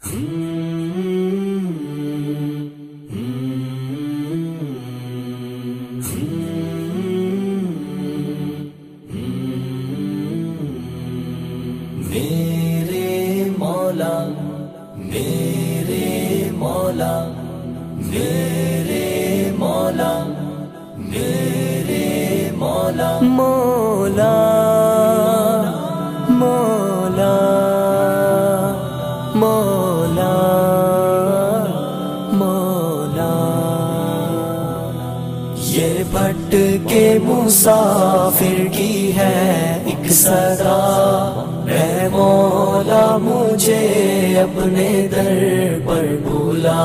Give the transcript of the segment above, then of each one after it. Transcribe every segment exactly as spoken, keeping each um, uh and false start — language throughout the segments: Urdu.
میرے مولا میرے مولا میرے مولا میرے مولا مولا مولا مولا مولا یہ بھٹ کے مسافر کی ہے ایک صدا، اے مولا مجھے اپنے در پر بلا،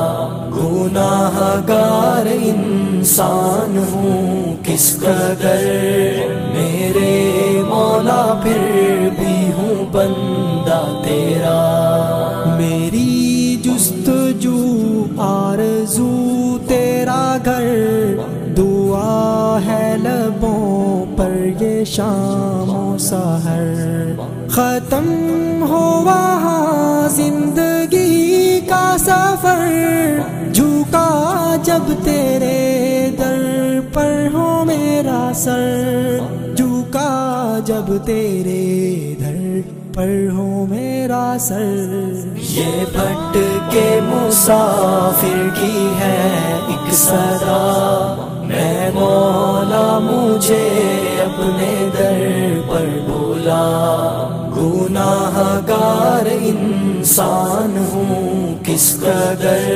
گناہ گار انسان ہوں کس قدر، میرے مولا پھر بھی ہوں بندہ تیرا، میری جستجو آرزو تیرا گھر، دعا ہے لبوں پر یہ شام و سحر، ختم ہو وہاں زندگی کا سفر، جھکا جب تیرے در پر ہو میرا سر، جھکا جب تیرے در پر ہو میرا سر، یہ بھٹ کے مسافر کی ہے ایک صدا، میں مولا مجھے اپنے در پر بولا، گناہ گار انسان ہوں کس قدر،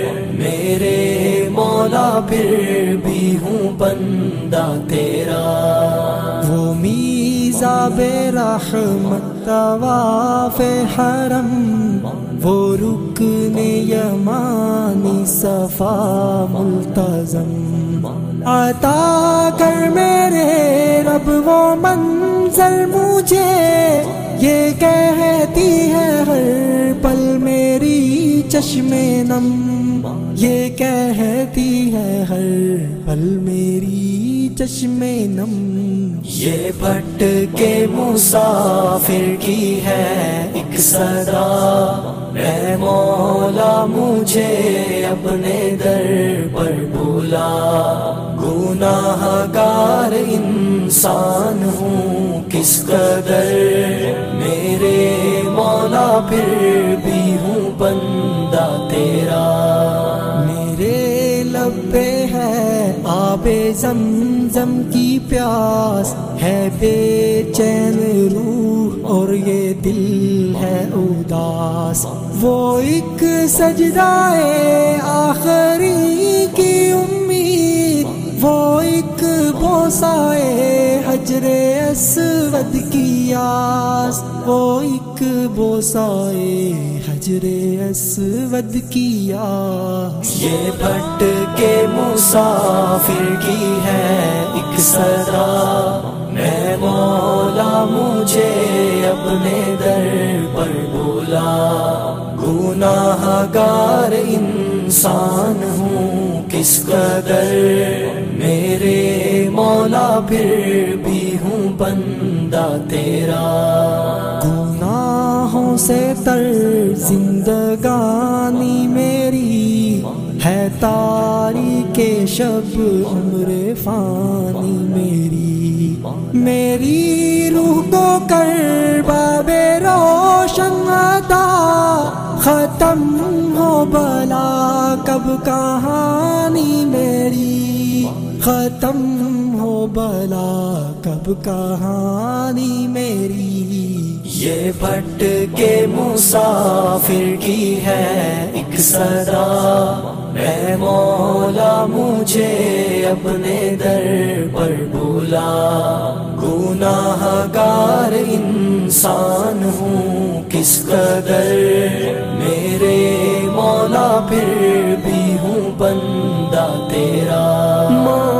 میرے مولا پھر بھی ہوں بندہ تیرا، وہ میزاب رحمت طواف حرم، وہ رکن یمانی صفا ملتزم، عطا کر میرے رب وہ منظر مجھے، یہ کہتی ہے ہر پل میری چشم نم، یہ کہتی ہے ہر پل میری چشم نم، یہ بھٹ کے مسافر کی ہے ایک صدا، اے مولا مجھے اپنے در پر بولا، گناہ گار انسان ہوں کس قدر، میرے مولا پھر بھی ہوں بندہ تیرا، میرے لب پہ ہے آب زمزم کی پیاس، ہے بے چین روح اور یہ دل ہے اداس، وہ ایک سجدائے آخری کی امید، وہ ایک بوسائے حجر اسود کی آس، وہ ایک بوسائے حجر اسود کی آس، یہ بھٹ کے مسافر کی ہے ایک صدا، میں مولا مجھے اپنے در پر بولا، گناہ گار انسان ہوں کس قدر، میرے مولا پھر بھی ہوں بندہ تیرا، گناہوں سے تر زندگانی میری ہے، تاریک شب عمر فانی میری، میری روح کو کر باب روشن عطا، ختم ہو بلا کب کہانی میری، ختم ہو بلا کب کہانی میری، یہ بھٹ کے مسافر کی ہے ایک صدا، اے مولا مجھے اپنے در پر بولا، گناہ گار انسان ہوں کس قدر، میرے مولا پھر بھی ہوں بندہ تیرا،